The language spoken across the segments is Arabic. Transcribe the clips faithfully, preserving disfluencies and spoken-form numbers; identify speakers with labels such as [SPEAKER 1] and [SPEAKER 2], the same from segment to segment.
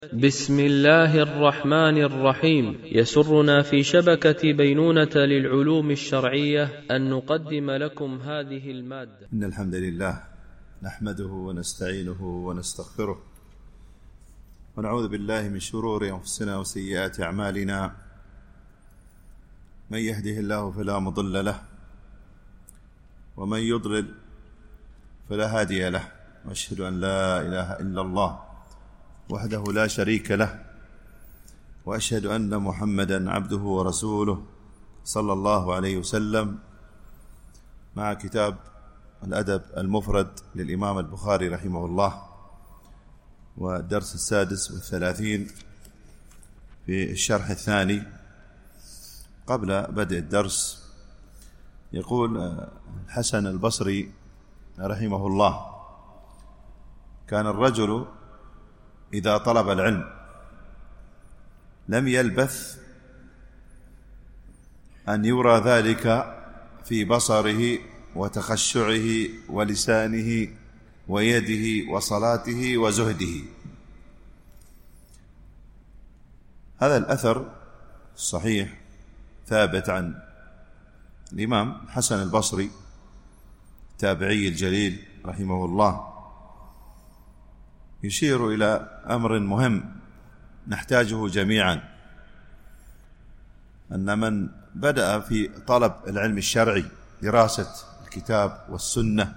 [SPEAKER 1] بسم الله الرحمن الرحيم. يسرنا في شبكة بينونة للعلوم الشرعية أن نقدم لكم هذه المادة.
[SPEAKER 2] إن الحمد لله نحمده ونستعينه ونستغفره ونعوذ بالله من شرور أنفسنا وسيئات أعمالنا. من يهده الله فلا مضل له ومن يضلل فلا هادي له، وأشهد أن لا إله إلا الله وحده لا شريك له، وأشهد أن محمدًا عبده ورسوله صلى الله عليه وسلم، مع كتاب الأدب المفرد للإمام البخاري رحمه الله، والدرس السادس والثلاثين في الشرح الثاني. قبل بدء الدرس يقول الحسن البصري رحمه الله: كان الرجل إذا طلب العلم لم يلبث أن يرى ذلك في بصره وتخشعه ولسانه ويده وصلاته وزهده. هذا الأثر الصحيح ثابت عن الإمام حسن البصري التابعي الجليل رحمه الله، يشير إلى أمر مهم نحتاجه جميعا، أن من بدأ في طلب العلم الشرعي، دراسة الكتاب والسنة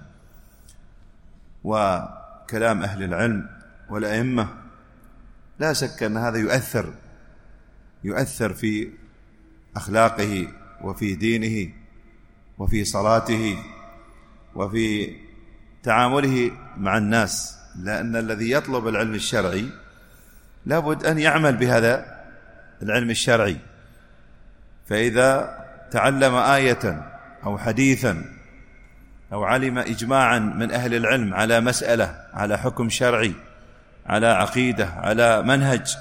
[SPEAKER 2] وكلام أهل العلم والأئمة، لا شك أن هذا يؤثر يؤثر في أخلاقه وفي دينه وفي صلاته وفي تعامله مع الناس، لأن الذي يطلب العلم الشرعي لابد أن يعمل بهذا العلم الشرعي، فإذا تعلم آية أو حديثا أو علم إجماعا من أهل العلم على مسألة، على حكم شرعي، على عقيدة، على منهج،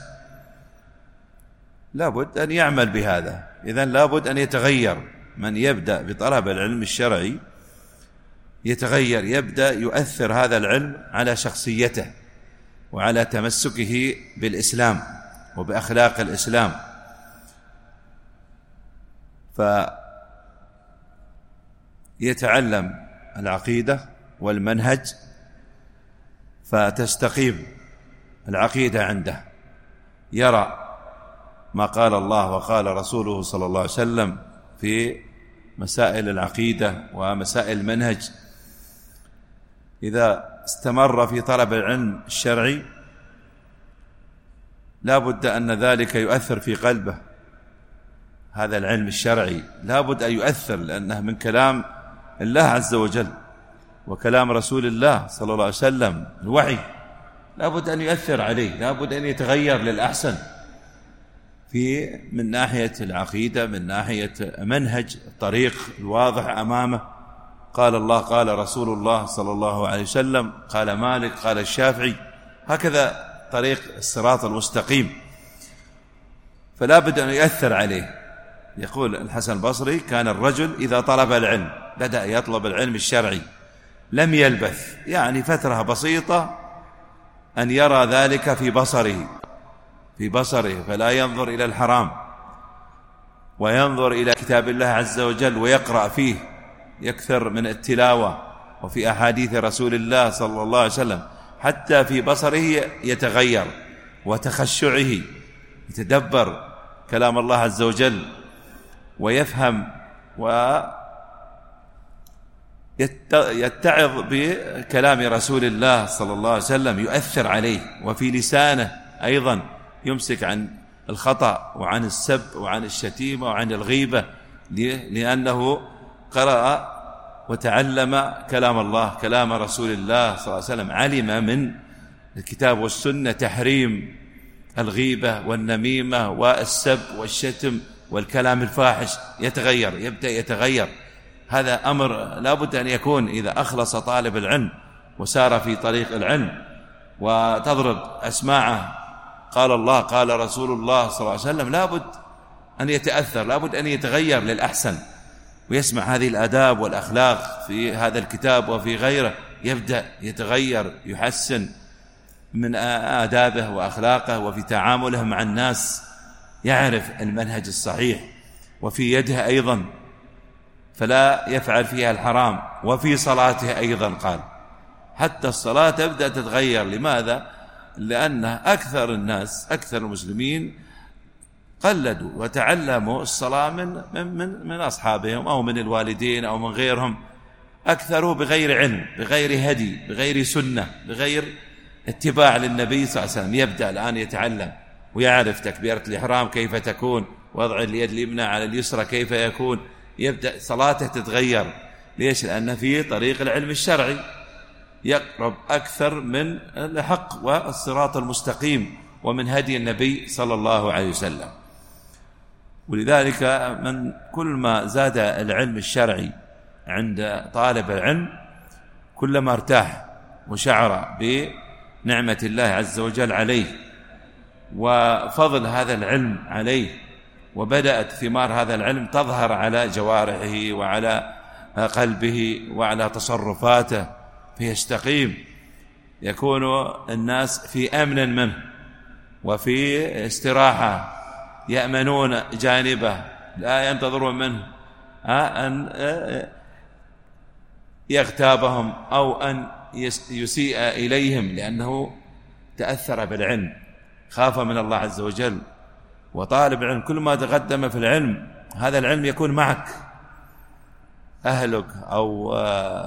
[SPEAKER 2] لابد أن يعمل بهذا. إذن لابد أن يتغير. من يبدأ بطلب العلم الشرعي يتغير، يبدأ يؤثر هذا العلم على شخصيته وعلى تمسكه بالإسلام وبأخلاق الإسلام، فيتعلم العقيدة والمنهج فتستقيم العقيدة عنده، يرى ما قال الله وقال رسوله صلى الله عليه وسلم في مسائل العقيدة ومسائل المنهج. إذا استمر في طلب العلم الشرعي لا بد أن ذلك يؤثر في قلبه. هذا العلم الشرعي لا بد أن يؤثر، لأنه من كلام الله عز وجل وكلام رسول الله صلى الله عليه وسلم، الوحي، لا بد أن يؤثر عليه، لا بد أن يتغير للأحسن في من ناحية العقيدة، من ناحية منهج الطريق الواضح أمامه. قال الله، قال رسول الله صلى الله عليه وسلم، قال مالك، قال الشافعي، هكذا طريق الصراط المستقيم، فلا بد أن يؤثر عليه. يقول الحسن البصري: كان الرجل إذا طلب العلم، بدأ يطلب العلم الشرعي، لم يلبث، يعني فترة بسيطة، أن يرى ذلك في بصره في بصره فلا ينظر إلى الحرام، وينظر إلى كتاب الله عز وجل ويقرأ فيه، يكثر من التلاوة وفي أحاديث رسول الله صلى الله عليه وسلم، حتى في بصره يتغير وتخشعه، يتدبر كلام الله عز وجل ويفهم ويتعظ بكلام رسول الله صلى الله عليه وسلم، يؤثر عليه. وفي لسانه أيضا يمسك عن الخطأ وعن السب وعن الشتيمة وعن الغيبة، لأنه قرأ وتعلم كلام الله، كلام رسول الله صلى الله عليه وسلم، علم من الكتاب والسنة تحريم الغيبة والنميمة والسب والشتم والكلام الفاحش. يتغير، يبدأ يتغير. هذا أمر لا بد أن يكون إذا أخلص طالب العلم وسار في طريق العلم وتضرب أسماعه قال الله قال رسول الله صلى الله عليه وسلم، لا بد أن يتأثر، لا بد أن يتغير للأحسن، ويسمع هذه الآداب والأخلاق في هذا الكتاب وفي غيره، يبدأ يتغير، يحسن، من آدابه وأخلاقه وفي تعامله مع الناس، يعرف المنهج الصحيح، وفي يده أيضا فلا يفعل فيها الحرام، وفي صلاته أيضا قال حتى الصلاة تبدأ تتغير. لماذا؟ لأن أكثر الناس أكثر المسلمين قلدوا وتعلموا الصلاة من, من, من أصحابهم أو من الوالدين أو من غيرهم، أكثروا بغير علم، بغير هدي، بغير سنة، بغير اتباع للنبي صلى الله عليه وسلم. يبدأ الآن يتعلم ويعرف تكبيرة الإحرام كيف تكون، وضع اليد اليمنى على اليسرى كيف يكون، يبدأ صلاته تتغير. ليش؟ لأن في طريق العلم الشرعي يقرب أكثر من الحق والصراط المستقيم ومن هدي النبي صلى الله عليه وسلم. ولذلك من كل ما زاد العلم الشرعي عند طالب العلم كلما ارتاح وشعر بنعمة الله عز وجل عليه وفضل هذا العلم عليه، وبدأت ثمار هذا العلم تظهر على جوارحه وعلى قلبه وعلى تصرفاته، فيستقيم، يكون الناس في أمن منه وفي استراحة، يأمنون جانبه، لا ينتظرون منه أن يغتابهم أو أن يسيء إليهم، لأنه تأثر بالعلم، خاف من الله عز وجل. وطالب العلم كل ما تقدم في العلم هذا العلم يكون معك، أهلك أو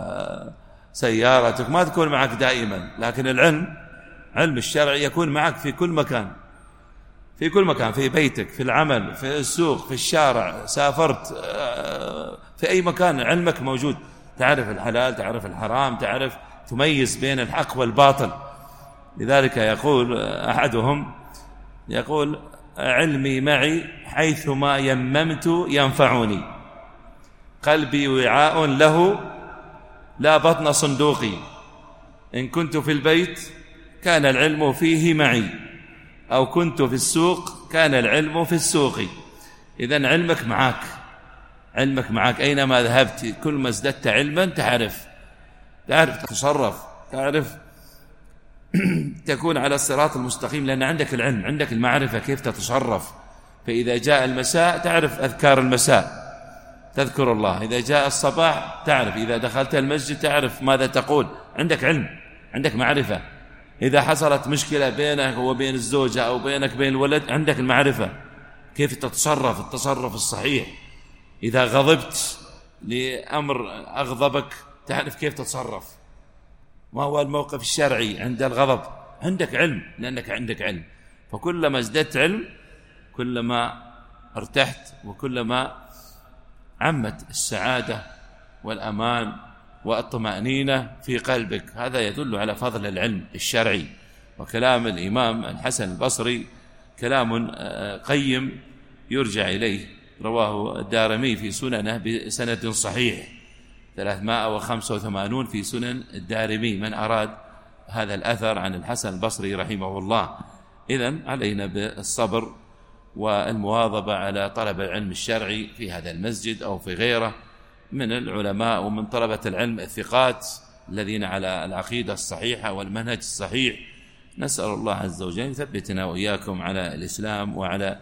[SPEAKER 2] سيارتك ما تكون معك دائما، لكن العلم علم الشرع يكون معك في كل مكان، في كل مكان، في بيتك، في العمل، في السوق، في الشارع، سافرت، في أي مكان علمك موجود، تعرف الحلال، تعرف الحرام، تعرف تميز بين الحق والباطل. لذلك يقول أحدهم، يقول علمي معي حيثما يممت ينفعني، قلبي وعاء له لا بطن صندوقي، إن كنت في البيت كان العلم فيه معي، أو كنت في السوق كان العلم في السوق. إذن علمك معك، علمك معك أينما ذهبت، كل ما ازددت علما تعرف تعرف تتصرف، تعرف تكون على الصراط المستقيم، لأن عندك العلم، عندك المعرفة كيف تتصرف. فإذا جاء المساء تعرف أذكار المساء، تذكر الله. إذا جاء الصباح تعرف، إذا دخلت المسجد تعرف ماذا تقول، عندك علم، عندك معرفة. إذا حصلت مشكلة بينك وبين الزوجة أو بينك بين الولد، عندك المعرفة كيف تتصرف التصرف الصحيح. إذا غضبت لأمر أغضبك تعرف كيف تتصرف، ما هو الموقف الشرعي عند الغضب، عندك علم، لأنك عندك علم. فكلما ازددت علم كلما ارتحت، وكلما عمت السعادة والأمان والطمأنينة في قلبك. هذا يدل على فضل العلم الشرعي. وكلام الإمام الحسن البصري كلام قيم يرجع إليه، رواه الدارمي في سننه بسند صحيح، ثلاثمائة وخمسة وثمانون في سنن الدارمي، من أراد هذا الأثر عن الحسن البصري رحمه الله. إذن علينا بالصبر والمواظبة على طلب العلم الشرعي في هذا المسجد أو في غيره من العلماء ومن طلبة العلم الثقات الذين على العقيدة الصحيحة والمنهج الصحيح. نسأل الله عز وجل يثبتنا وإياكم على الإسلام وعلى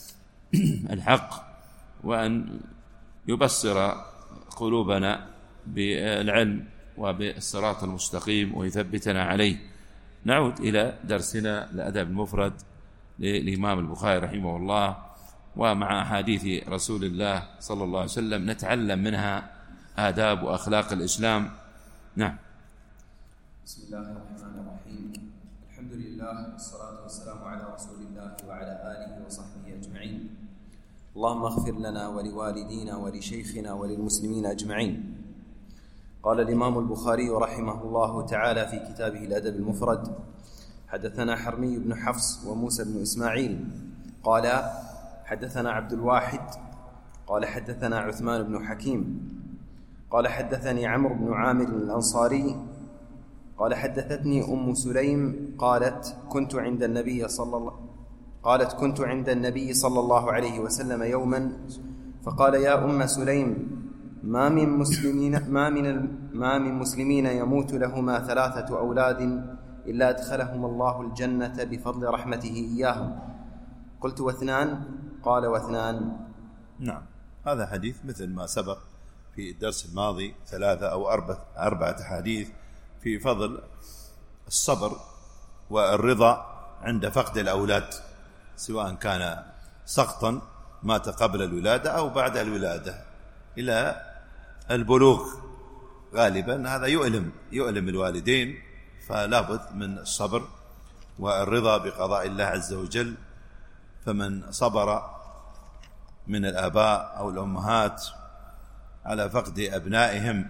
[SPEAKER 2] الحق، وأن يبصر قلوبنا بالعلم وبالصراط المستقيم ويثبتنا عليه. نعود إلى درسنا الأدب المفرد للإمام البخاري رحمه الله، ومع أحاديث رسول الله صلى الله عليه وسلم نتعلم منها آداب وأخلاق الإسلام. نعم.
[SPEAKER 3] بسم الله الرحمن الرحيم. الحمد لله والصلاة والسلام على رسول الله وعلى آله وصحبه أجمعين. اللهم اغفر لنا ولوالدينا ولشيخنا وللمسلمين أجمعين. قال الإمام البخاري رحمه الله تعالى في كتابه الأدب المفرد: حدثنا حرمي بن حفص وموسى بن إسماعيل قال حدثنا عبد الواحد قال حدثنا عثمان بن حكيم قال حدثني عمرو بن عامر الأنصاري قال حدثتني أم سليم قالت كنت عند النبي صلى الله قالت كنت عند النبي صلى الله عليه وسلم يوما فقال: يا أم سليم، ما من مسلمين ما من ما من مسلمين يموت لهما ثلاثة أولاد إلا أدخلهم الله الجنة بفضل رحمته إياهم. قلت واثنان؟ قال واثنان.
[SPEAKER 2] نعم، هذا حديث مثل ما سبق في الدرس الماضي، ثلاثة أو أربعة, أربعة حديث في فضل الصبر والرضا عند فقد الأولاد، سواء كان سقطا مات قبل الولادة أو بعد الولادة إلى البلوغ. غالبا هذا يؤلم يؤلم الوالدين، فلا بد من الصبر والرضا بقضاء الله عز وجل. فمن صبر من الآباء أو الأمهات على فقد أبنائهم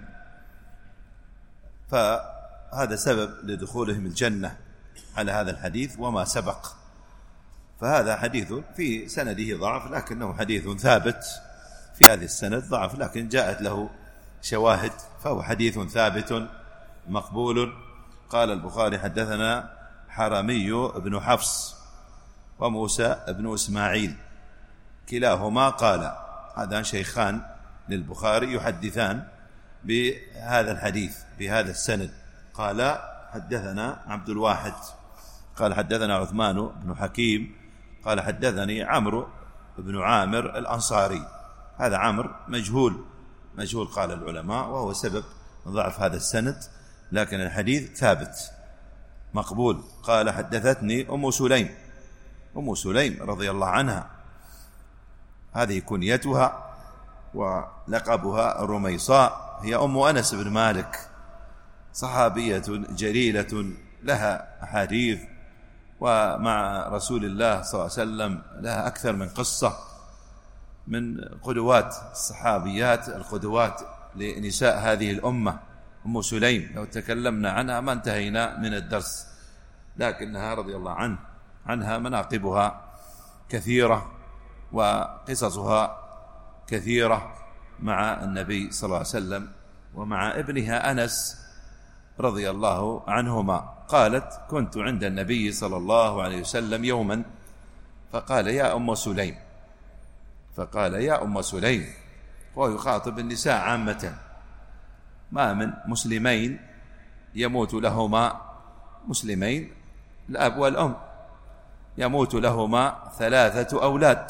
[SPEAKER 2] فهذا سبب لدخولهم الجنة على هذا الحديث وما سبق. فهذا حديث في سنده ضعف، لكنه حديث ثابت في هذه السند، ضعف لكن جاءت له شواهد، فهو حديث ثابت مقبول. قال البخاري: حدثنا حرمي بن حفص وموسى بن إسماعيل كلاهما قال، هذان شيخان للبخاري يحدثان بهذا الحديث بهذا السند. قال: حدثنا عبد الواحد قال حدثنا عثمان بن حكيم قال حدثني عمرو بن عامر الأنصاري. هذا عمرو مجهول مجهول قال العلماء، وهو سبب ضعف هذا السند، لكن الحديث ثابت مقبول. قال: حدثتني أم سليم أم سليم رضي الله عنها، هذه كنيتها ولقبها الرميصاء، هي أم أنس بن مالك، صحابية جليلة لها أحاديث، ومع رسول الله صلى الله عليه وسلم لها أكثر من قصة، من قدوات الصحابيات القدوات لنساء هذه الأمة. أم سليم لو تكلمنا عنها ما انتهينا من الدرس، لكنها رضي الله عنه عنها مناقبها كثيرة وقصصها كثيرة مع النبي صلى الله عليه وسلم ومع ابنها أنس رضي الله عنهما. قالت: كنت عند النبي صلى الله عليه وسلم يوما فقال: يا أم سليم فقال يا أم سليم وهو يخاطب النساء عامة. ما من مسلمين يموت لهما مسلمين الأب والأم يموت لهما ثلاثة أولاد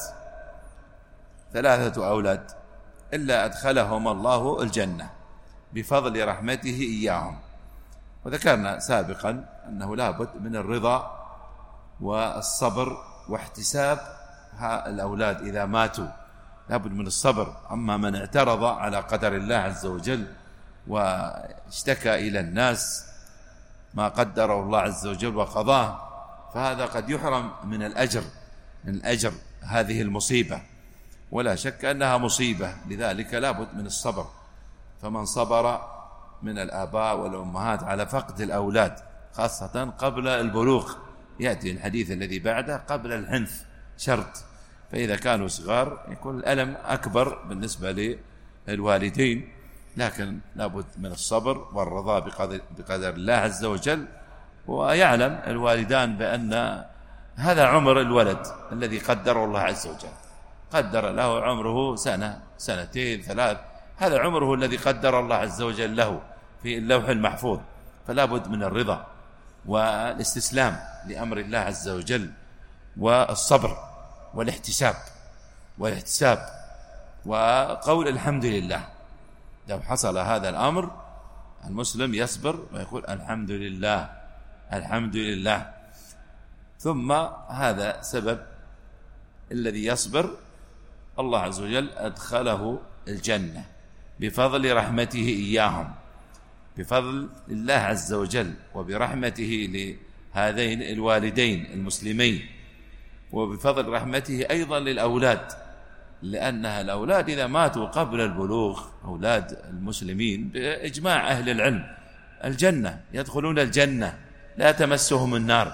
[SPEAKER 2] ثلاثة أولاد إلا أدخلهم الله الجنة بفضل رحمته إياهم. وذكرنا سابقا أنه لابد من الرضا والصبر واحتساب الأولاد إذا ماتوا، لابد من الصبر. أما من اعترض على قدر الله عز وجل واشتكى إلى الناس ما قدره الله عز وجل وقضاه، فهذا قد يحرم من الأجر من الأجر هذه المصيبة، ولا شك أنها مصيبة، لذلك لابد من الصبر. فمن صبر من الآباء والأمهات على فقد الأولاد خاصة قبل البلوغ، يأتي الحديث الذي بعده قبل الحنث شرط، فإذا كانوا صغار يكون الألم أكبر بالنسبة للوالدين، لكن لابد من الصبر والرضا بقدر, بقدر الله عز وجل. ويعلم الوالدان بأن هذا عمر الولد الذي قدره الله عز وجل، قدر له عمره سنة سنتين ثلاث، هذا عمره الذي قدر الله عز وجل له في اللوح المحفوظ، فلا بد من الرضا والاستسلام لأمر الله عز وجل والصبر والاحتساب والاحتساب وقول الحمد لله. لو حصل هذا الأمر المسلم يصبر ويقول الحمد لله الحمد لله. ثم هذا سبب الذي يصبر الله عز وجل أدخله الجنة بفضل رحمته إياهم، بفضل الله عز وجل وبرحمته لهذين الوالدين المسلمين، وبفضل رحمته أيضا للأولاد، لأنها الأولاد إذا ماتوا قبل البلوغ أولاد المسلمين بإجماع أهل العلم الجنة يدخلون الجنة لا تمسهم النار.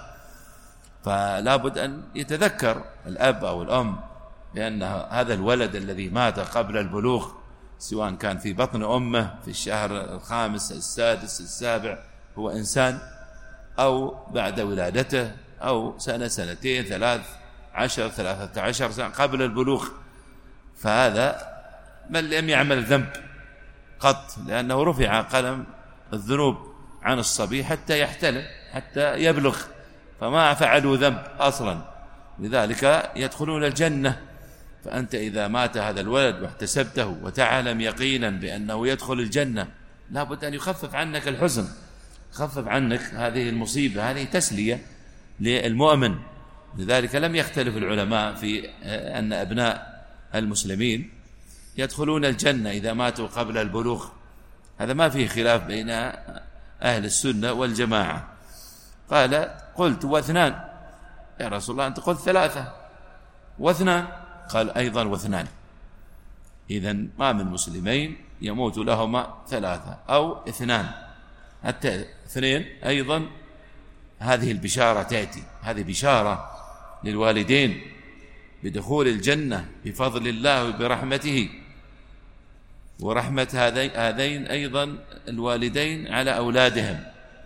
[SPEAKER 2] فلا بد أن يتذكر الأب أو الأم بأن هذا الولد الذي مات قبل البلوغ سواء كان في بطن أمه في الشهر الخامس السادس السابع هو إنسان، أو بعد ولادته، أو سنة سنتين ثلاث عشر ثلاثة عشر سنة قبل البلوغ، فهذا من لم يعمل ذنب قط، لأنه رفع قلم الذنوب عن الصبي حتى يحتلم حتى يبلغ، فما فعلوا ذنب أصلا، لذلك يدخلون الجنة. فأنت إذا مات هذا الولد واحتسبته وتعلم يقينا بأنه يدخل الجنة، لابد أن يخفف عنك الحزن، يخفف عنك هذه المصيبة، هذه تسلية للمؤمن. لذلك لم يختلف العلماء في أن أبناء المسلمين يدخلون الجنة إذا ماتوا قبل البلوغ، هذا ما فيه خلاف بين أهل السنة والجماعة. قال قلت واثنان يا رسول الله، أنت قلت ثلاثة واثنان، قال أيضا واثنان. إذن ما من مسلمين يموت لهما ثلاثة أو اثنان، حتى اثنين أيضا هذه البشارة تأتي، هذه بشارة للوالدين بدخول الجنة بفضل الله وبرحمته، ورحمة هذين أيضا الوالدين على أولادهم،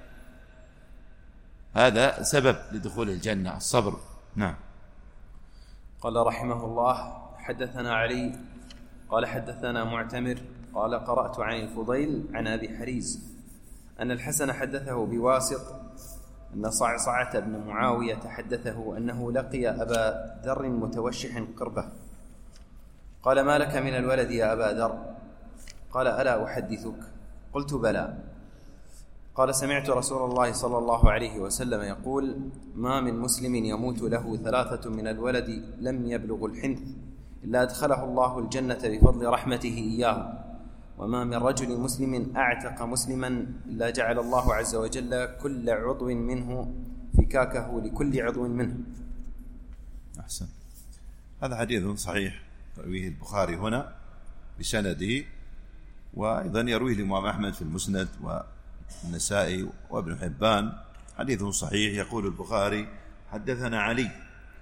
[SPEAKER 2] هذا سبب لدخول الجنة الصبر. نعم.
[SPEAKER 3] قال رحمه الله: حدثنا علي قال حدثنا معتمر قال قرأت عن الفضيل عن أبي حريز أن الحسن حدثه بواسط أن صعصعة بن معاوية حدثه أنه لقي أبا ذر متوشح قربه، قال: ما لك من الولد يا أبا ذر؟ قال: ألا أحدثك؟ قلت: بلى. قال: سمعت رسول الله صلى الله عليه وسلم يقول: ما من مسلم يموت له ثلاثة من الولد لم يبلغ الحنث إلا أدخله الله الجنة بفضل رحمته إياه، وما من رجل مسلم أعتق مسلما إلا جعل الله عز وجل كل عضو منه فكاكه لكل عضو منه.
[SPEAKER 2] أحسن. هذا حديث صحيح يرويه البخاري هنا بسنده، وأيضا يرويه الإمام أحمد في المسند والنسائي وابن حبان، حديث صحيح. يقول البخاري: حدثنا علي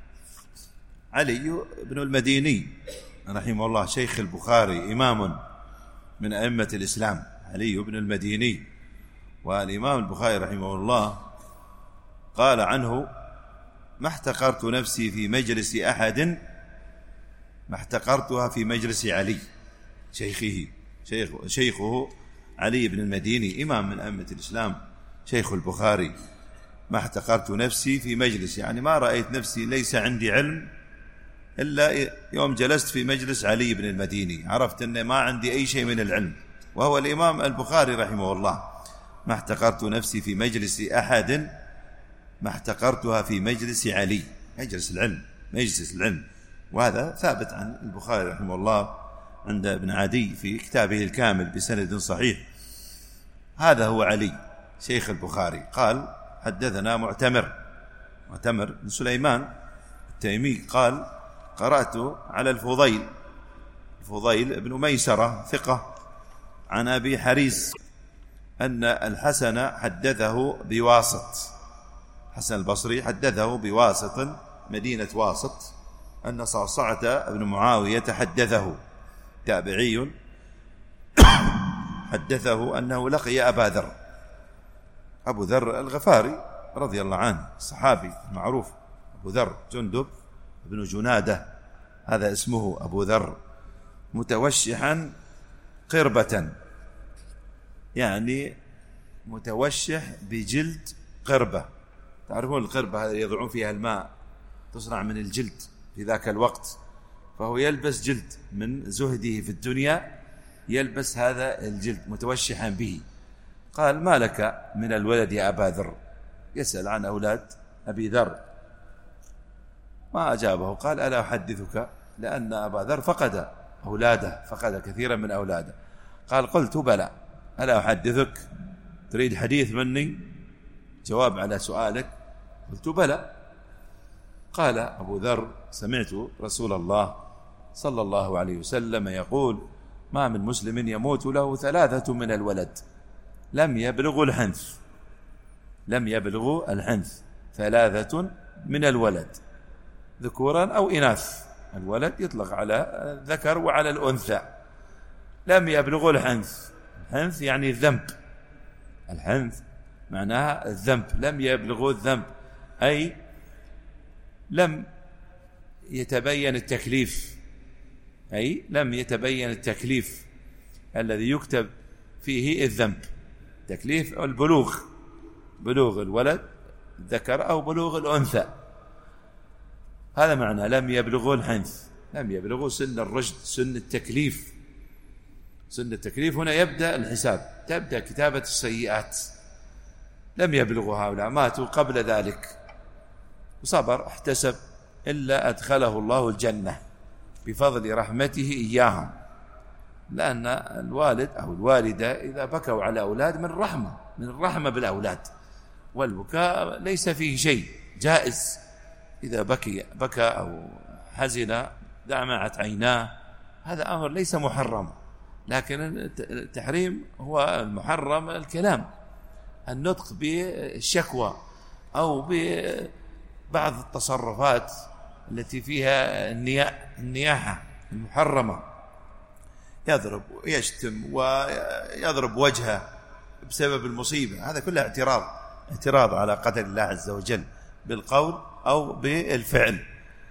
[SPEAKER 2] علي بن المديني رحمه الله، شيخ البخاري، إمام من أئمة الإسلام، علي بن المديني. والإمام البخاري رحمه الله قال عنه: ما احتقرت نفسي في مجلس أحد ما احتقرتها في مجلس علي، شيخه شيخ شيخه علي بن المديني، إمام من أئمة الإسلام، شيخ البخاري. ما احتقرت نفسي في مجلس، يعني ما رأيت نفسي ليس عندي علم إلا يوم جلست في مجلس علي بن المديني، عرفت أن ما عندي أي شيء من العلم، وهو الإمام البخاري رحمه الله. ما احتقرت نفسي في مجلس أحد ما احتقرتها في مجلس علي، مجلس العلم، مجلس العلم. وهذا ثابت عن البخاري رحمه الله عند ابن عدي في كتابه الكامل بسند صحيح. هذا هو علي شيخ البخاري. قال: حدثنا معتمر معتمر بن سليمان التيمي قال: قرأت على الفضيل الفضيل بن ميسرة ثقة عن أبي حريز أن الحسن حدثه بواسط، حسن البصري حدثه بواسط مدينة واسط، أن صعصعة بن معاوية حدثه، تابعي، حدثه أنه لقي أبا ذر، أبو ذر الغفاري رضي الله عنه، الصحابي المعروف أبو ذر جندب بن جنادة، هذا اسمه أبو ذر، متوشحا قربة، يعني متوشح بجلد قربة. تعرفون القربة هذا يضعون فيها الماء، تصنع من الجلد في ذاك الوقت، فهو يلبس جلد من زهده في الدنيا، يلبس هذا الجلد متوشحا به. قال: ما لك من الولد يا أبا ذر؟ يسأل عن أولاد أبي ذر، ما أجابه. قال: ألا أحدثك؟ لأن أبا ذر فقد أولاده، فقد كثيرا من أولاده. قال: قلت: بلى. ألا أحدثك؟ تريد حديث مني، جواب على سؤالك؟ قلت: بلى. قال أبو ذر: سمعت رسول الله صلى الله عليه وسلم يقول: ما من مسلم يموت له ثلاثة من الولد لم يبلغ الحنث لم يبلغ الحنث ثلاثة من الولد، ذكورا أو إناث، الولد يطلق على الذكر وعلى الأنثى. لم يبلغ الحنث، الحنث يعني الذنب، الحنث معناها الذنب، لم يبلغ الذنب أي لم يتبين التكليف، أي لم يتبين التكليف الذي يكتب فيه الذنب، تكليف البلوغ، بلوغ الولد الذكر أو بلوغ الأنثى. هذا معنى لم يبلغوا الحنث، لم يبلغوا سن الرشد، سن التكليف. سن التكليف هنا يبدأ الحساب، تبدأ كتابة السيئات. لم يبلغوا هؤلاء، ماتوا قبل ذلك، وصبر احتسب، إلا أدخله الله الجنة بفضل رحمته إياهم. لأن الوالد أو الوالدة إذا بكوا على أولاد من رحمة، من الرحمة بالأولاد، والبكاء ليس فيه شيء، جائز. إذا بكي بكى أو حزن دمعت عيناه، هذا أمر ليس محرم. لكن التحريم هو المحرم الكلام، النطق بالشكوى أو ببعض التصرفات التي فيها النياحة المحرمة، يضرب ويشتم ويضرب وجهه بسبب المصيبة، هذا كله اعتراض، اعتراض على قدر الله عز وجل بالقول أو بالفعل.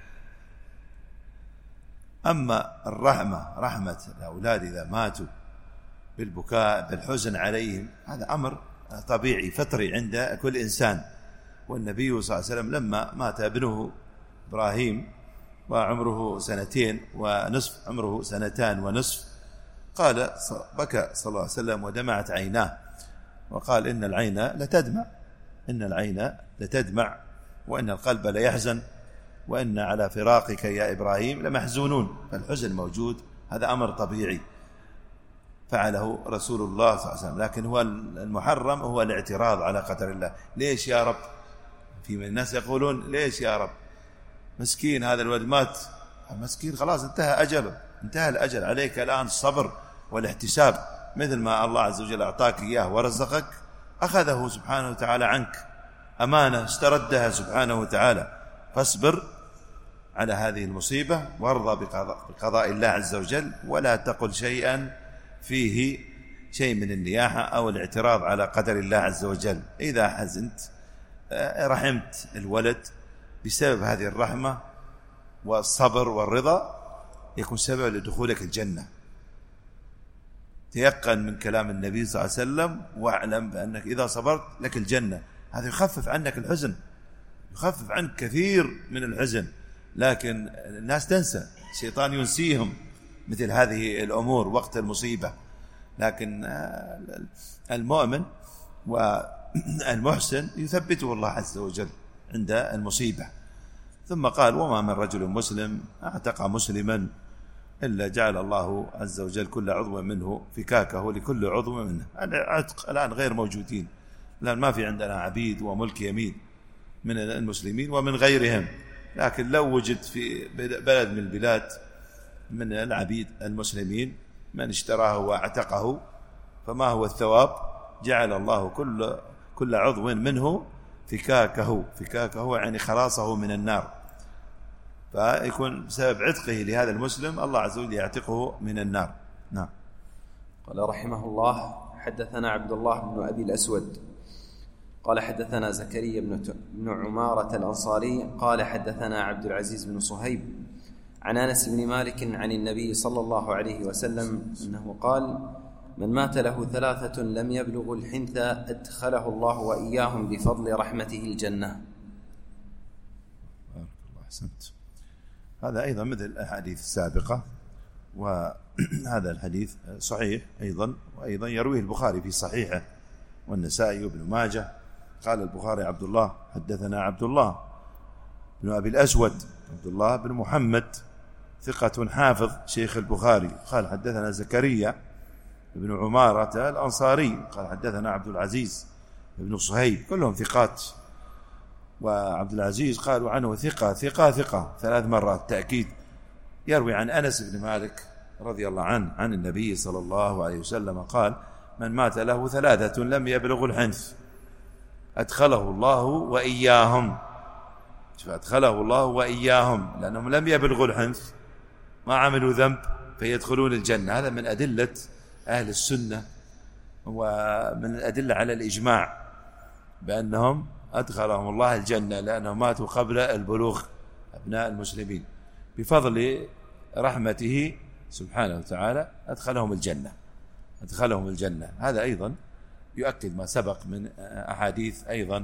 [SPEAKER 2] أما الرحمة، رحمة الأولاد إذا ماتوا بالبكاء بالحزن عليهم، هذا أمر طبيعي فطري عند كل إنسان. والنبي صلى الله عليه وسلم لما مات ابنه إبراهيم وعمره سنتين ونصف، عمره سنتان ونصف، قال بكى صلى الله عليه وسلم ودمعت عيناه، وقال إن العين لتدمع، إن العين لتدمع وإن القلب ليحزن وإن على فراقك يا إبراهيم لمحزونون. فالحزن موجود، هذا أمر طبيعي فعله رسول الله صلى الله عليه وسلم. لكن هو المحرم هو الاعتراض على قدر الله. ليش يا رب؟ في من الناس يقولون ليش يا رب، مسكين هذا الولد مات، مسكين خلاص انتهى أجله، انتهى الأجل، عليك الآن الصبر والاحتساب، مثل ما الله عز وجل أعطاك إياه ورزقك، أخذه سبحانه وتعالى عنك، أمانة استردها سبحانه وتعالى، فاصبر على هذه المصيبة وارضى بقضاء الله عز وجل، ولا تقل شيئا فيه شيء من النياحة أو الاعتراض على قدر الله عز وجل. إذا حزنت رحمت الولد بسبب هذه الرحمة والصبر والرضا، يكون سبب لدخولك الجنة. تيقن من كلام النبي صلى الله عليه وسلم واعلم بأنك إذا صبرت لك الجنة. هذا يخفف عنك الحزن، يخفف عنك كثير من الحزن. لكن الناس تنسى، الشيطان ينسيهم مثل هذه الأمور وقت المصيبة. لكن المؤمن والمحسن يثبته الله عز وجل عند المصيبة. ثم قال وما من رجل مسلم اعتق مسلما إلا جعل الله عز وجل كل عضو منه فكاكه لكل عضو منه. العتق الآن غير موجودين، الآن ما في عندنا عبيد وملك يمين من المسلمين ومن غيرهم. لكن لو وجد في بلد من البلاد من العبيد المسلمين من اشتراه واعتقه، فما هو الثواب؟ جعل الله كل كل عضو منه فكاكه، فكاكه يعني خلاصه من النار، فيكون بسبب عتقه لهذا المسلم الله عز وجل يعتقه من النار. نعم.
[SPEAKER 3] قال رحمه الله: حدثنا عبد الله بن أبي الأسود قال حدثنا زكريا بن عمارة الأنصاري قال حدثنا عبد العزيز بن صهيب عن أنس بن مالك عن النبي صلى الله عليه وسلم أنه قال: من مات له ثلاثة لم يبلغ الحنث أدخله الله وإياهم بفضل رحمته الجنة.
[SPEAKER 2] بارك الله، أحسنت. هذا أيضا مثل الأحاديث السابقة، وهذا الحديث صحيح أيضا، وأيضا يرويه البخاري في صحيحه والنسائي وابن ماجه. قال البخاري: عبد الله حدثنا عبد الله بن أبي الأسود عبد الله بن محمد ثقة حافظ شيخ البخاري. قال حدثنا زكريا بن عمارة الأنصاري قال حدثنا عبد العزيز بن صهيب، كلهم ثقات. وعبد العزيز قالوا عنه ثقة ثقة ثقة ثلاث مرات تأكيد. يروي عن أنس بن مالك رضي الله عنه عن النبي صلى الله عليه وسلم قال: من مات له ثلاثة لم يبلغ الحنث أدخله الله وإياهم. فأدخله الله وإياهم لأنهم لم يبلغوا الحنث، ما عملوا ذنب فيدخلون الجنة. هذا من أدلة أهل السنة ومن الأدلة على الإجماع بأنهم أدخلهم الله الجنة لأنهم ماتوا قبل البلوغ أبناء المسلمين، بفضل رحمته سبحانه وتعالى أدخلهم الجنة أدخلهم الجنة. هذا أيضا يؤكد ما سبق من أحاديث أيضا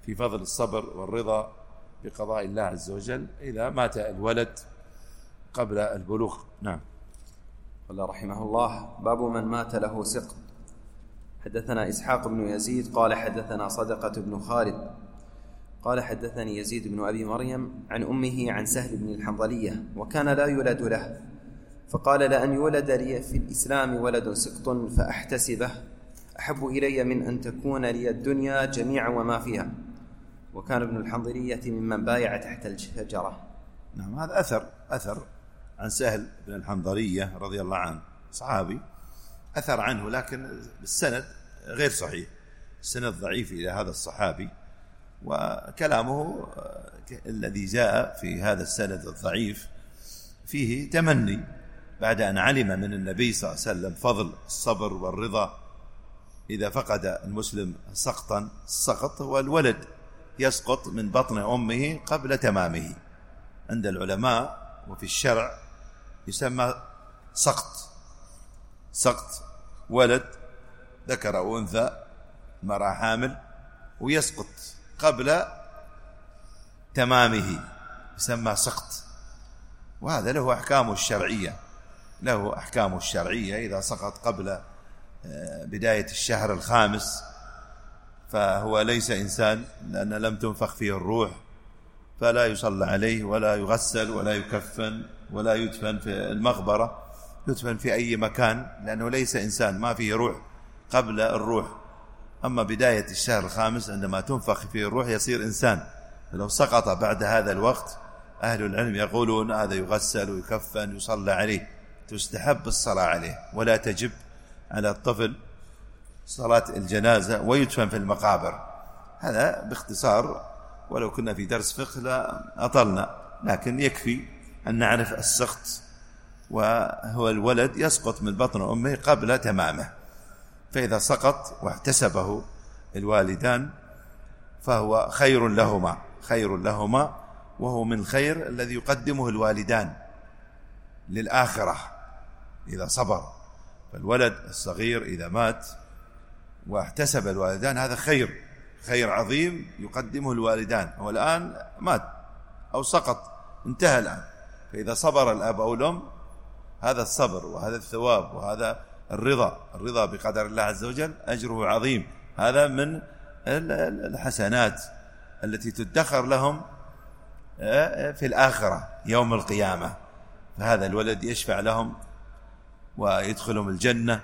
[SPEAKER 2] في فضل الصبر والرضا بقضاء الله عز وجل إذا مات الولد قبل البلوغ. نعم.
[SPEAKER 3] قال رحمه الله: باب من مات له سقط. حدثنا إسحاق بن يزيد قال حدثنا صدقة بن خالد قال حدثني يزيد بن أبي مريم عن أمه عن سهل بن الحنظلية وكان لا يولد له، فقال: لأن يولد لي في الإسلام ولد سقط فأحتسبه أحب إلي من أن تكون لي الدنيا جميعا وما فيها. وكان ابن الحنظلية ممن بايع تحت الشجرة.
[SPEAKER 2] نعم. هذا أثر أثر عن سهل بن الحنظلية رضي الله عنه، صحابي، أثر عنه لكن السند غير صحيح، السند ضعيف إلى هذا الصحابي، وكلامه الذي جاء في هذا السند الضعيف فيه تمني بعد أن علم من النبي صلى الله عليه وسلم فضل الصبر والرضا إذا فقد المسلم سقطا. السقط هو الولد يسقط من بطن أمه قبل تمامه، عند العلماء وفي الشرع يسمى سقط. سقط ولد ذكر أو أنثى، مرأة حامل، ويسقط قبل تمامه يسمى سقط، وهذا له أحكامه الشرعية له أحكامه الشرعية إذا سقط قبل بداية الشهر الخامس فهو ليس إنسان، لأن لم تنفخ فيه الروح، فلا يصلى عليه ولا يغسل ولا يكفن ولا يدفن في المقبرة، يدفن في أي مكان، لأنه ليس إنسان، ما فيه روح قبل الروح. أما بداية الشهر الخامس عندما تنفخ فيه الروح يصير إنسان. فلو سقط بعد هذا الوقت أهل العلم يقولون هذا يغسل ويكفن يصلى عليه، تستحب الصلاة عليه، ولا تجب على الطفل صلاة الجنازة، ويدفن في المقابر. هذا باختصار، ولو كنا في درس فقه لا أطلنا، لكن يكفي أن نعرف السقط، وهو الولد يسقط من بطن أمه قبل تمامه، فإذا سقط واحتسبه الوالدان فهو خير لهما خير لهما وهو من الخير الذي يقدمه الوالدان للآخرة إذا صبر. فالولد الصغير إذا مات واحتسب الوالدان هذا خير خير عظيم يقدمه الوالدان. هو الآن مات أو سقط، انتهى الآن، فإذا صبر الأب أو الأم هذا الصبر وهذا الثواب وهذا الرضا الرضا بقدر الله عز وجل أجره عظيم. هذا من الحسنات التي تدخر لهم في الآخرة يوم القيامة، فهذا الولد يشفع لهم ويدخلهم الجنة،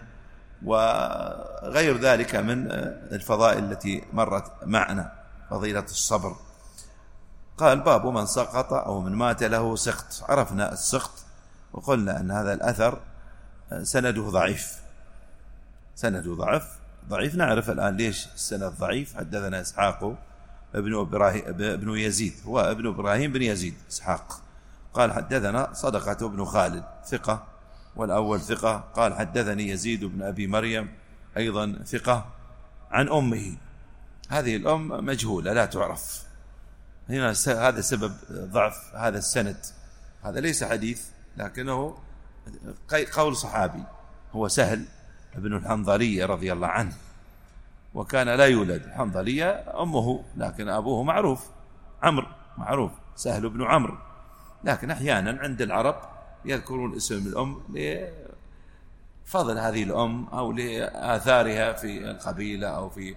[SPEAKER 2] وغير ذلك من الفضائل التي مرت معنا، فضيلة الصبر. قال: باب من سقط أو من مات له سقط. عرفنا السقط وقلنا أن هذا الأثر سنده ضعيف سنده ضعيف ضعيف نعرف الآن ليش السند ضعيف. حدثنا إسحاق ابن إبراهيم ابن يزيد، هو ابن إبراهيم بن يزيد إسحاق، قال حدثنا صدقة ابن خالد ثقة، والأول ثقة. قال حدثني يزيد بن أبي مريم أيضا ثقة، عن أمه. هذه الأم مجهولة لا تعرف، هنا هذا سبب ضعف هذا السند. هذا ليس حديث لكنه قول صحابي، هو سهل ابن الحنظلية رضي الله عنه، وكان لا يولد. الحنظلية أمه، لكن أبوه معروف عمرو، معروف سهل بن عمرو، لكن أحيانا عند العرب يذكرون اسم الأم لفضل هذه الأم أو لآثارها في القبيلة أو في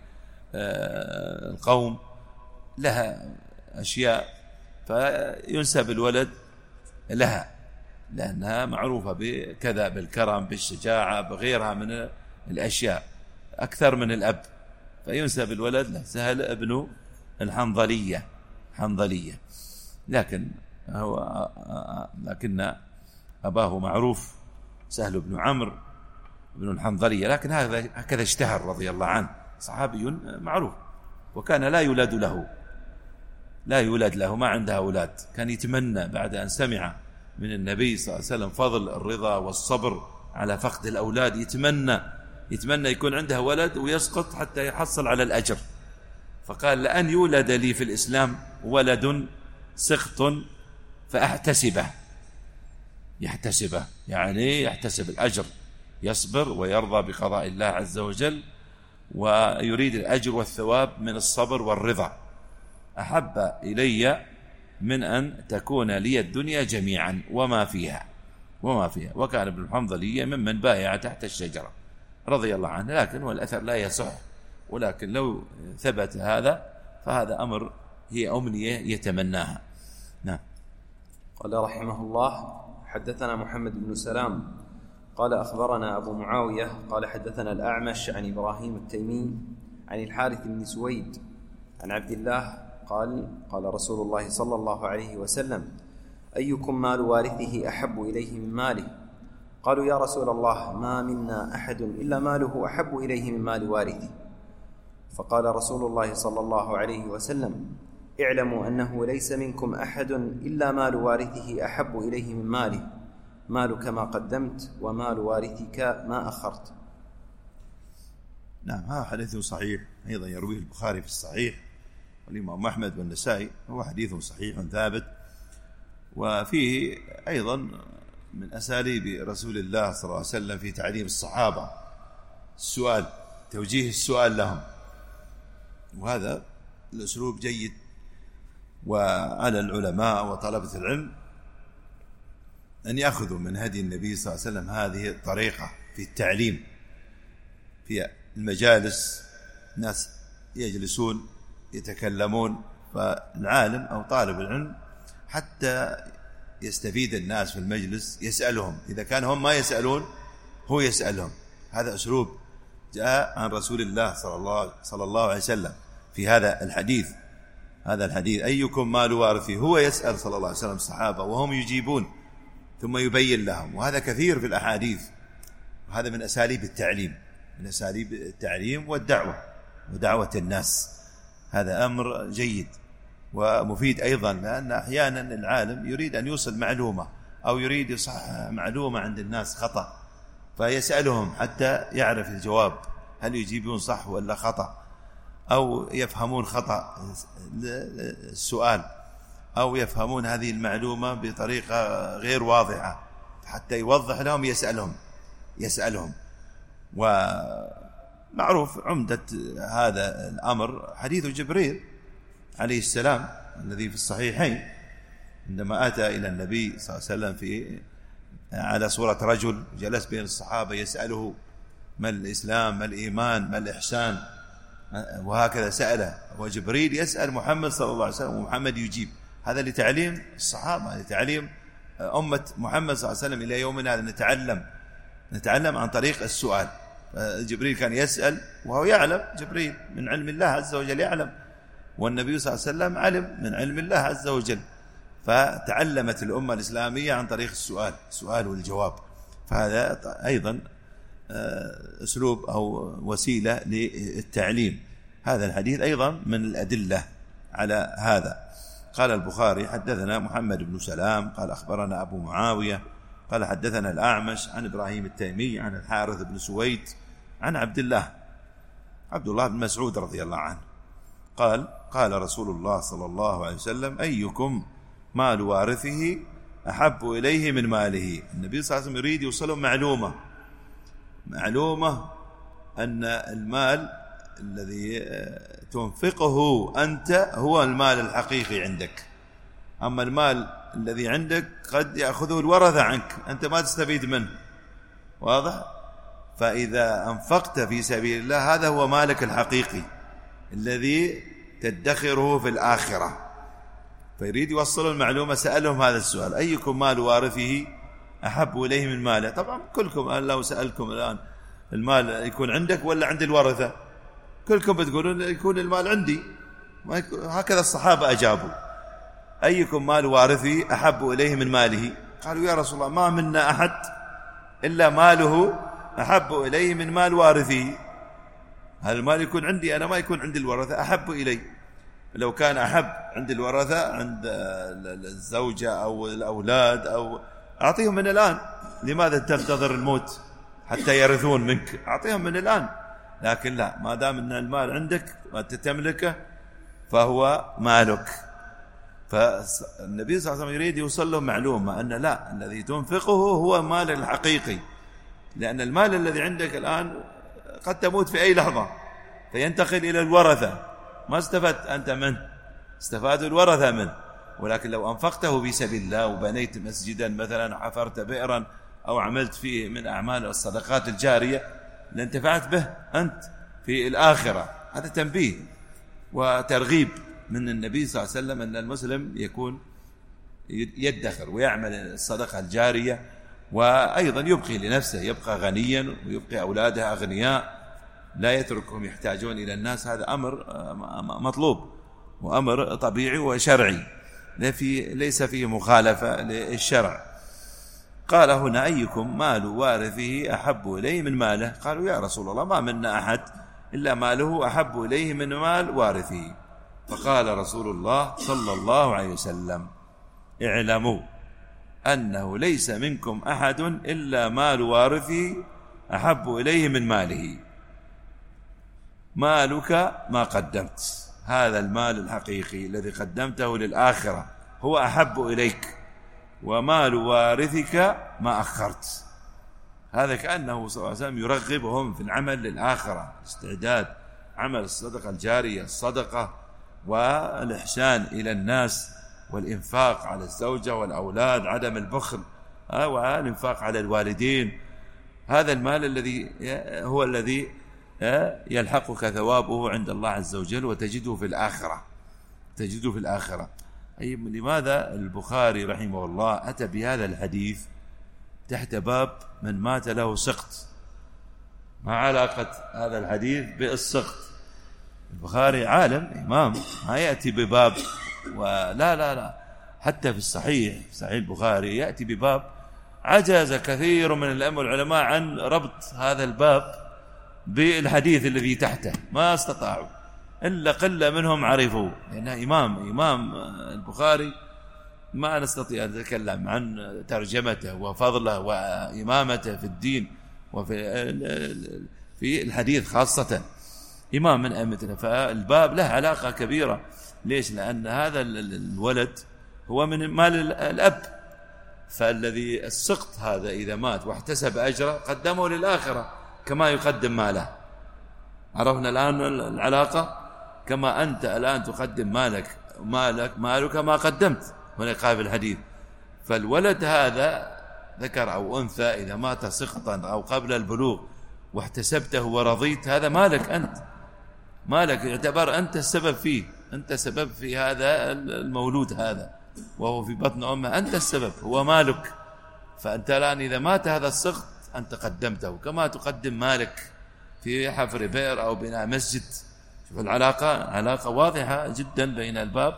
[SPEAKER 2] القوم، لها أشياء فينسب الولد لها لأنها معروفة بكذا، بالكرم، بالشجاعة، بغيرها من الأشياء أكثر من الأب، فينسب الولد له سهل ابن الحنظلية حنظلية، لكن هو لكن أباه معروف سهل بن عمرو بن الحنظلية، لكن هذا هكذا اشتهر رضي الله عنه، صحابي معروف، وكان لا يولد له لا يولد له ما عنده أولاد. كان يتمنى بعد أن سمع من النبي صلى الله عليه وسلم فضل الرضا والصبر على فقد الأولاد، يتمنى يتمنى يكون عنده ولد ويسقط حتى يحصل على الأجر، فقال: لأن يولد لي في الإسلام ولد سقط فأحتسبه. يحتسبه يعني يحتسب الأجر، يصبر ويرضى بقضاء الله عز وجل، ويريد الأجر والثواب من الصبر والرضا. أحب إلي من أن تكون لي الدنيا جميعا وما فيها وما فيها. وكان ابن الحنظلية ممن بايع تحت الشجرة رضي الله عنه، لكن والأثر لا يصح، ولكن لو ثبت هذا فهذا أمر هي أمنية يتمناها. نعم.
[SPEAKER 3] قال رحمه الله: حدثنا محمد بن سلام قال أخبرنا أبو معاوية قال حدثنا الأعمش عن إبراهيم التيمي عن الحارث بن سويد عن عبد الله قال: قال رسول الله صلى الله عليه وسلم: أيكم مال وارثه أحب إليه من ماله؟ قالوا: يا رسول الله، ما منا أحد إلا ماله أحب إليه من مال وارثه. فقال رسول الله صلى الله عليه وسلم: اعلموا أنه ليس منكم أحد إلا مال وارثه أحب إليه من ماله، مالك ما قدمت ومال وارثك ما أخرت.
[SPEAKER 2] نعم، هذا حديث صحيح أيضا يرويه البخاري في الصحيح، والإمام أحمد والنسائي، هو حديث صحيح ثابت. وفيه أيضا من أساليب رسول الله صلى الله عليه وسلم في تعليم الصحابة السؤال، توجيه السؤال لهم، وهذا الأسلوب جيد. وعلى العلماء وطلبة العلم أن يأخذوا من هدي النبي صلى الله عليه وسلم هذه الطريقة في التعليم. في المجالس ناس يجلسون يتكلمون، فالعالم أو طالب العلم حتى يستفيد الناس في المجلس يسألهم، إذا كان هم ما يسألون هو يسألهم. هذا أسلوب جاء عن رسول الله صلى الله, صلى الله عليه وسلم في هذا الحديث. هذا الحديث: أيكم مال وارثه، هو يسأل صلى الله عليه وسلم الصحابة وهم يجيبون ثم يبين لهم. وهذا كثير في الأحاديث، وهذا من أساليب التعليم، من أساليب التعليم والدعوة ودعوة الناس. هذا أمر جيد ومفيد أيضا، لأن أحيانا العالم يريد أن يوصل معلومة أو يريد يصحح معلومة عند الناس خطأ، فيسألهم حتى يعرف الجواب، هل يجيبون صح ولا خطأ، أو يفهمون خطأ السؤال، أو يفهمون هذه المعلومة بطريقة غير واضحة، حتى يوضح لهم يسألهم يسألهم ومعروف عمدة هذا الأمر حديث جبريل عليه السلام الذي في الصحيحين، عندما أتى إلى النبي صلى الله عليه وسلم في على صورة رجل، جلس بين الصحابة يسأله: ما الإسلام، ما الإيمان، ما الإحسان، وهكذا سأله. وجبريل يسأل محمد صلى الله عليه وسلم ومحمد يجيب. هذا لتعليم الصحابة، لتعليم أمة محمد صلى الله عليه وسلم. إلى يومنا هذا نتعلم نتعلم عن طريق السؤال. جبريل كان يسأل وهو يعلم، جبريل من علم الله عز وجل يعلم، والنبي صلى الله عليه وسلم علم من علم الله عز وجل، فتعلمت الأمة الإسلامية عن طريق السؤال، السؤال والجواب. فهذا أيضا أسلوب أو وسيلة للتعليم. هذا الحديث أيضا من الأدلة على هذا. قال البخاري: حدثنا محمد بن سلام قال أخبرنا أبو معاوية قال حدثنا الأعمش عن إبراهيم التيمي عن الحارث بن سويد عن عبد الله عبد الله بن مسعود رضي الله عنه قال: قال رسول الله صلى الله عليه وسلم: أيكم مال وارثه أحب إليه من ماله. النبي صلى الله عليه وسلم يريد يوصلهم معلومة معلومة أن المال الذي تنفقه أنت هو المال الحقيقي عندك، أما المال الذي عندك قد يأخذه الورثة عنك، أنت ما تستفيد منه، واضح؟ فإذا أنفقت في سبيل الله هذا هو مالك الحقيقي الذي تدخره في الآخرة. فيريد يوصل المعلومة، سألهم هذا السؤال: أيكم مال وارثه أحب إليه من ماله. طبعا كلكم لو سألكم الآن المال يكون عندك ولا عند الورثة، كلكم بتقولون يكون المال عندي. هكذا الصحابة أجابوا: أيكم مال وارثه أحب إليه من ماله. قالوا: يا رسول الله، ما منا أحد إلا ماله أحب إليه من مال وارثه. هذا المال يكون عندي أنا، ما يكون عند الورثة، أحب إلي. لو كان أحب عند الورثة، عند الزوجة أو الأولاد، أو أعطيهم من الآن، لماذا تنتظر الموت حتى يرثون منك؟ أعطيهم من الآن. لكن لا، ما دام أن المال عندك وأنت تملكه فهو مالك. فالنبي صلى الله عليه وسلم يريد يوصل له معلومة أن لا، الذي تنفقه هو مال الحقيقي، لأن المال الذي عندك الآن قد تموت في أي لحظة فينتقل إلى الورثة، ما استفدت أنت منه، استفادوا الورثة منه. ولكن لو أنفقته في سبيل الله وبنيت مسجدا مثلا، حفرت بئرا، أو عملت فيه من أعمال الصدقات الجارية، لانتفعت به أنت في الآخرة. هذا تنبيه وترغيب من النبي صلى الله عليه وسلم أن المسلم يكون يدخر ويعمل الصدقة الجارية، وأيضا يبقي لنفسه، يبقى غنيا ويبقي أولاده أغنياء، لا يتركهم يحتاجون إلى الناس. هذا أمر مطلوب وأمر طبيعي وشرعي، ليس فيه مخالفة للشرع. قال هنا: أيكم مال وارثه أحب إليه من ماله؟ قالوا: يا رسول الله، ما منا أحد إلا ماله أحب إليه من مال وارثه. فقال رسول الله صلى الله عليه وسلم: اعلموا أنه ليس منكم أحد إلا مال وارثه أحب إليه من ماله. مالك ما قدمت، هذا المال الحقيقي الذي قدمته للآخرة هو أحب إليك، ومال وارثك ما أخرت. هذا كأنه صلى الله عليه وسلم يرغبهم في العمل للآخرة، استعداد عمل الصدقة الجارية، الصدقة والإحسان إلى الناس، والإنفاق على الزوجة والأولاد، عدم البخل، والإنفاق على الوالدين. هذا المال الذي هو الذي يلحقك ثوابه عند الله عز وجل، وتجده في الآخرة، تجده في الآخرة. أي لماذا البخاري رحمه الله أتى بهذا الحديث تحت باب من مات له سقط؟ ما علاقة هذا الحديث بالسقط؟ البخاري عالم إمام، ما يأتي بباب ولا لا لا حتى في الصحيح، صحيح البخاري يأتي بباب عجز كثير من الأئمة والعلماء عن ربط هذا الباب بالحديث الذي تحته، ما استطاعوا، إلا قلة منهم عرفوا، لأنه إمام إمام البخاري ما نستطيع أن نتكلم عن ترجمته وفضله وإمامته في الدين وفي في الحديث خاصة، إمام من أئمتنا. فالباب له علاقة كبيرة. ليش؟ لأن هذا الولد هو من مال الأب، فالذي السقط هذا إذا مات واحتسب أجره قدمه للآخرة كما يقدم ماله. عرفنا الآن العلاقة؟ كما أنت الآن تقدم مالك مالك مالك ما قدمت، هنا قال في الحديث. فالولد هذا ذكر أو أنثى إذا مات سقطا أو قبل البلوغ واحتسبته ورضيت، هذا مالك أنت، مالك، يعتبر أنت السبب فيه، أنت سبب في هذا المولود هذا وهو في بطن أمه، أنت السبب، هو مالك. فأنت الآن إذا مات هذا السقط أنت قدمته كما تقدم مالك في حفر بئر أو بناء مسجد. شوف العلاقة، علاقة واضحة جدا بين الباب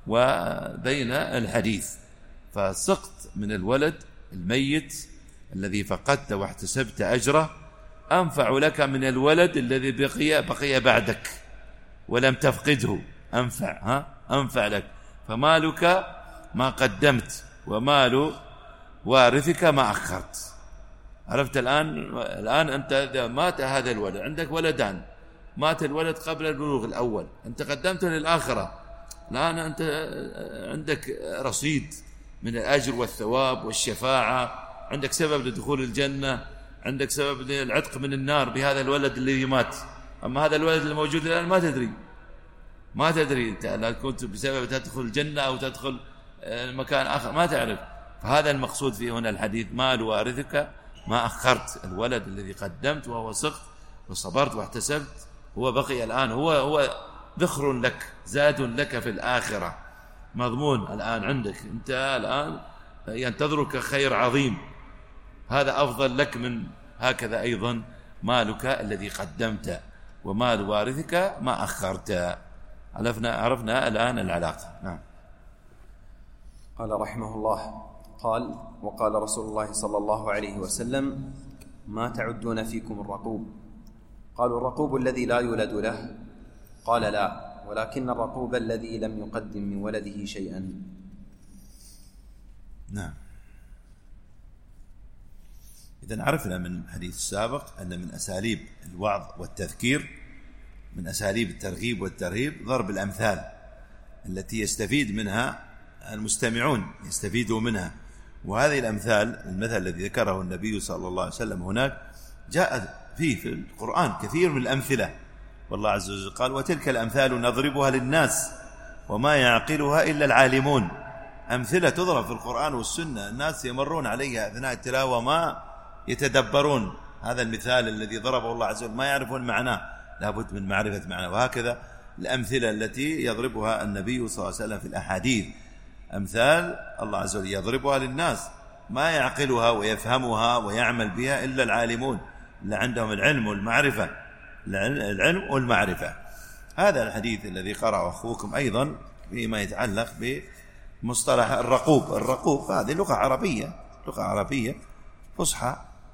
[SPEAKER 2] وبين الحديث. فالسقط من الولد الميت الذي فقدت واحتسبت أجره أنفع لك من الولد الذي بقي بقي بعدك ولم تفقده، أنفع ها أنفع لك. فمالك ما قدمت ومال وارثك ما أخرت. عرفت الآن؟ الآن أنت إذا مات هذا الولد، عندك ولدان، مات الولد قبل البلوغ الأول، أنت قدمته للآخرة، الآن أنت عندك رصيد من الأجر والثواب والشفاعة، عندك سبب لدخول الجنة، عندك سبب للعتق من النار بهذا الولد الذي مات. أما هذا الولد الموجود الآن ما تدري، ما تدري أنت لا كنت بسبب تدخل الجنة أو تدخل مكان آخر، ما تعرف. فهذا المقصود في هنا الحديث: مال وارثك ما أخرت. الولد الذي قدمت وهو سقط وصبرت واحتسبت هو بقي الآن، هو هو ذخر لك، زاد لك في الآخرة، مضمون الآن عندك أنت، الآن ينتظرك خير عظيم، هذا أفضل لك من هكذا. أيضا مالك الذي قدمت ومال وارثك ما أخرت. عرفنا عرفنا الآن العلاقة. نعم.
[SPEAKER 3] قال رحمه الله: قال: وقال رسول الله صلى الله عليه وسلم: ما تعدون فيكم الرقوب؟ قالوا: الرقوب الذي لا يولد له. قال: لا، ولكن الرقوب الذي لم يقدم من ولده شيئا.
[SPEAKER 2] نعم. إذن عرفنا من الحديث السابق أن من أساليب الوعظ والتذكير، من أساليب الترغيب والترهيب، ضرب الأمثال التي يستفيد منها المستمعون، يستفيدوا منها. وهذه الأمثال، المثل الذي ذكره النبي صلى الله عليه وسلم هناك، جاء فيه في القرآن كثير من الأمثلة، والله عز وجل قال: وتلك الأمثال نضربها للناس وما يعقلها إلا العالمون. أمثلة تضرب في القرآن والسنة الناس يمرون عليها أثناء التلاوة ما يتدبرون هذا المثال الذي ضربه الله عز وجل، ما يعرفون معناه، لابد من معرفة معناه. وهكذا الأمثلة التي يضربها النبي صلى الله عليه وسلم في الأحاديث، أمثال الله عز وجل يضربها للناس ما يعقلها ويفهمها ويعمل بها إلا العالمون اللي عندهم العلم والمعرفة، العلم والمعرفة. هذا الحديث الذي قرأه أخوكم أيضا فيما يتعلق بمصطلح الرقوب. الرقوب هذه لغة عربية، لغة عربية فصحى.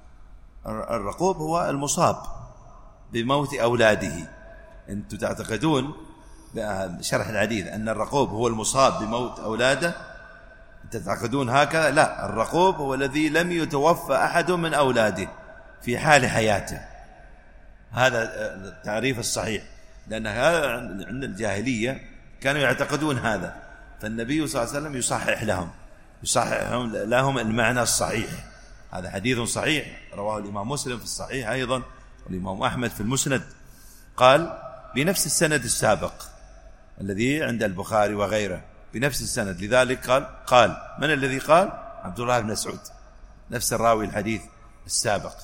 [SPEAKER 2] الرقوب هو المصاب بموت أولاده. أنتم تعتقدون بشرح الحديث أن الرقوب هو المصاب بموت أولاده، تعتقدون هكذا؟ لا، الرقوب هو الذي لم يتوفى أحد من أولاده في حال حياته. هذا التعريف الصحيح، لأن هذا عند الجاهلية كانوا يعتقدون هذا، فالنبي صلى الله عليه وسلم يصحح لهم يصحح لهم المعنى الصحيح. هذا حديث صحيح رواه الإمام مسلم في الصحيح أيضا، والإمام أحمد في المسند، قال بنفس السند السابق الذي عند البخاري وغيره، بنفس السند. لذلك قال قال من الذي قال؟ عبد الله بن مسعود، نفس الراوي الحديث السابق.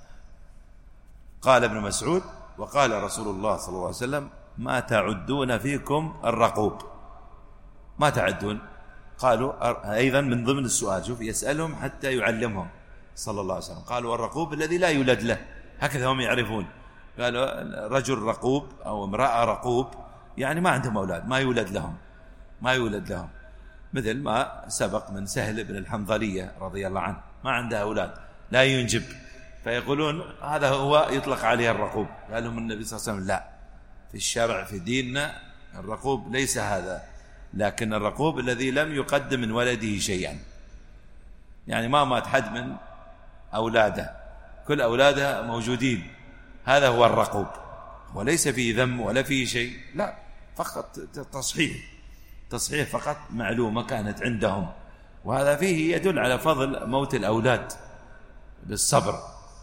[SPEAKER 2] قال ابن مسعود وقال رسول الله صلى الله عليه وسلم ما تعدون فيكم الرقوب، ما تعدون. قالوا أيضا من ضمن السؤال، شوف يسألهم حتى يعلمهم صلى الله عليه وسلم. قالوا الرقوب الذي لا يولد له، هكذا هم يعرفون. قالوا رجل رقوب أو امرأة رقوب يعني ما عندهم أولاد، ما يولد لهم ما يولد لهم مثل ما سبق من سهل بن الحنظلية رضي الله عنه، ما عنده أولاد، لا ينجب، فيقولون هذا هو يطلق عليه الرقوب. قال لهم النبي صلى الله عليه وسلم لا، في الشرع في ديننا الرقوب ليس هذا، لكن الرقوب الذي لم يقدم من ولده شيئا، يعني ما مات حد من أولاده، كل أولاده موجودين، هذا هو الرقوب، وليس فيه ذم ولا فيه شيء، لا، فقط تصحيح تصحيح فقط معلومة كانت عندهم. وهذا فيه يدل على فضل موت الأولاد بالصبر،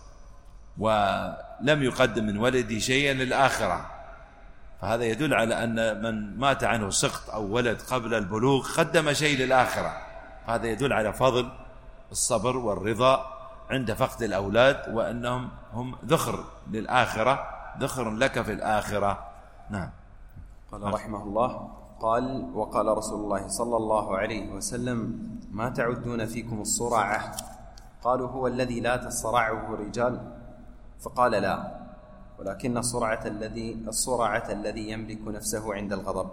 [SPEAKER 2] ولم يقدم من ولده شيئا للآخرة، فهذا يدل على أن من مات عنه سقط أو ولد قبل البلوغ قدم شيء للآخرة، هذا يدل على فضل الصبر والرضا عند فقد الأولاد، وأنهم هم ذخر للآخرة، ذخر لك في الآخرة. نعم.
[SPEAKER 3] قال رحمه الله: قال وقال رسول الله صلى الله عليه وسلم ما تعدون فيكم الصرعة؟ قالوا هو الذي لا تصرعه الرجال، فقال لا، ولكن الصرعة الذي الصرعة الذي يملك نفسه عند الغضب.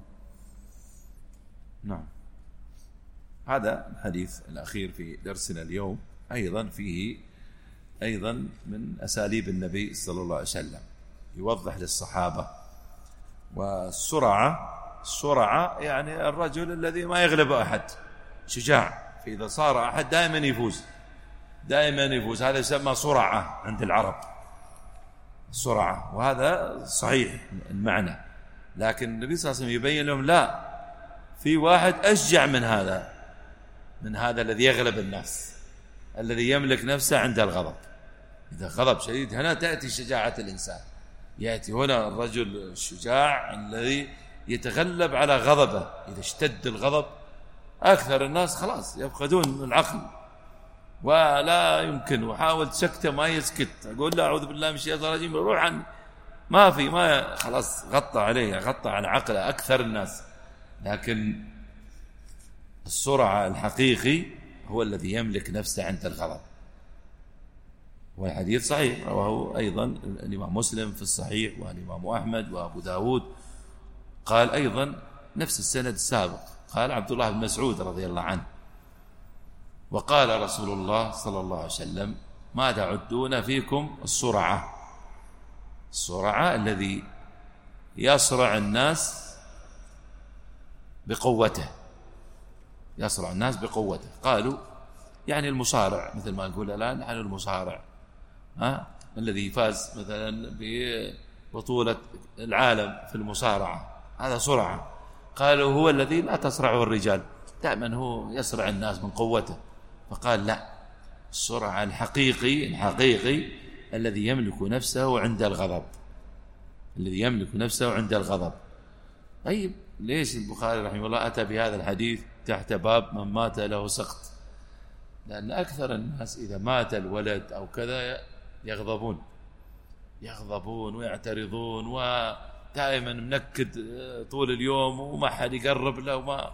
[SPEAKER 2] نعم. هذا الحديث الأخير في درسنا اليوم أيضا فيه أيضا من أساليب النبي صلى الله عليه وسلم، يوضح للصحابة. والسرعة السرعة يعني الرجل الذي ما يغلب أحد، شجاع، فإذا صار أحد دائما يفوز دائما يفوز، هذا يسمى سرعة عند العرب، السرعة، وهذا صحيح المعنى. لكن النبي صلى الله عليه وسلم يبين لهم لا، في واحد أشجع من هذا من هذا الذي يغلب الناس، الذي يملك نفسه عند الغضب. إذا غضب شديد هنا تأتي شجاعة الإنسان، يأتي هنا الرجل الشجاع الذي يتغلب على غضبه. إذا اشتد الغضب أكثر الناس خلاص يفقدون العقل ولا يمكن، وحاول سكته ما يسكت، أقول له أعوذ بالله من الشيطان الرجيم، روح عني، ما في ما خلاص غطى عليه، غطى على عقله أكثر الناس. لكن السرعة الحقيقي هو الذي يملك نفسه عند الغضب. والحديث صحيح رواه أيضا الإمام مسلم في الصحيح، والإمام أحمد وأبو داود. قال أيضا نفس السند السابق، قال عبد الله بن مسعود رضي الله عنه وقال رسول الله صلى الله عليه وسلم ما تعدون فيكم السرعة؟ السرعة الذي يصرع الناس بقوته، يصرع الناس بقوته. قالوا يعني المصارع، مثل ما نقول الآن نحن المصارع، ها الذي فاز مثلا ببطولة العالم في المصارعة، هذا سرعة. قالوا هو الذي لا تصرعه الرجال، دائما هو يصرع الناس من قوته. فقال لا، السرعة الحقيقي الحقيقي الذي يملك نفسه عند الغضب، الذي يملك نفسه عند الغضب. طيب ليش البخاري رحمه الله أتى بهذا الحديث تحت باب من مات له سقط؟ لأن أكثر الناس إذا مات الولد أو كذا يغضبون يغضبون ويعترضون ودائما منكد طول اليوم وما حد يقرب له وما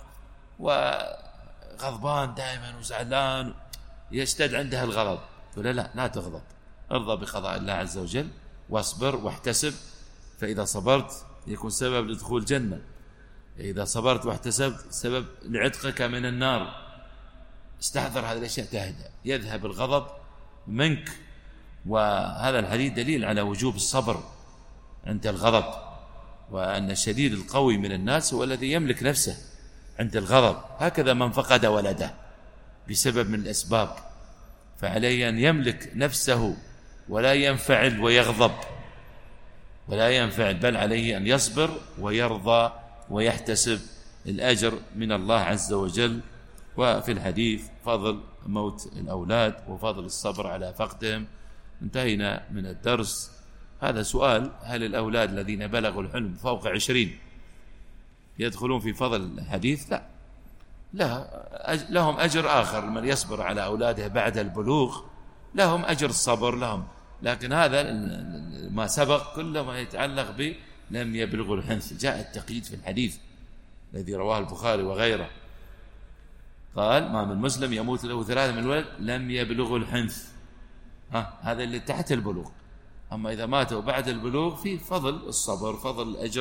[SPEAKER 2] وغضبان دائما وزعلان يشتد عنده الغضب. ولا لا لا تغضب، ارضى بقضاء الله عز وجل واصبر واحتسب، فإذا صبرت يكون سبب لدخول الجنة، إذا صبرت واحتسبت سبب لعتقك من النار. استحضر هذه الأشياء تهدأ، يذهب الغضب منك. وهذا الحديث دليل على وجوب الصبر عند الغضب، وأن الشديد القوي من الناس هو الذي يملك نفسه عند الغضب. هكذا من فقد ولده بسبب من الأسباب، فعليه أن يملك نفسه ولا ينفعل ويغضب ولا ينفعل، بل عليه أن يصبر ويرضى ويحتسب الأجر من الله عز وجل. وفي الحديث فضل موت الأولاد وفضل الصبر على فقدهم. انتهينا من الدرس. هذا سؤال: هل الأولاد الذين بلغوا الحلم فوق عشرين يدخلون في فضل الحديث؟ لا لا، لهم أجر آخر. من يصبر على أولاده بعد البلوغ لهم أجر الصبر لهم، لكن هذا ما سبق كل ما يتعلق ب لم يبلغوا الحنث. جاء التقييد في الحديث الذي رواه البخاري وغيره، قال: ما من مسلم يموت له ثلاثة من الولد لم يبلغوا الحنث. ها هذا اللي تحت البلوغ. أما إذا ماتوا بعد البلوغ في فضل الصبر، فضل الأجر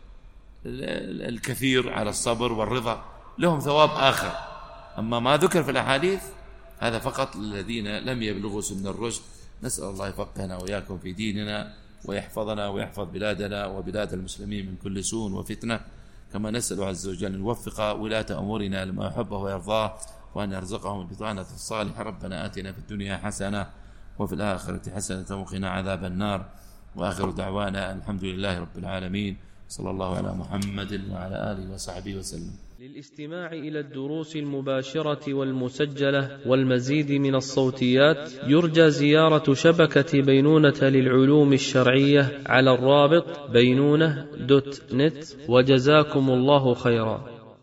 [SPEAKER 2] الكثير على الصبر والرضا، لهم ثواب آخر. أما ما ذكر في الأحاديث هذا فقط للذين لم يبلغوا سن الرشد. نسأل الله يفقهنا وإياكم في ديننا ويحفظنا ويحفظ بلادنا وبلاد المسلمين من كل سوء وفتنة، كما نسأل عز وجل أن يوفق ولاة أمورنا لما يحبه ويرضاه، وأن يرزقهم البطانة الصالحة. ربنا آتنا في الدنيا حسنة وفي الآخرة حسنة وقنا عذاب النار. وآخر دعوانا الحمد لله رب العالمين، صلى الله على محمد وعلى آله وصحبه وسلم.
[SPEAKER 1] للاستماع إلى الدروس المباشرة والمسجلة والمزيد من الصوتيات يرجى زيارة شبكة بينونة للعلوم الشرعية على الرابط بينونة دوت نت. وجزاكم الله خيرا.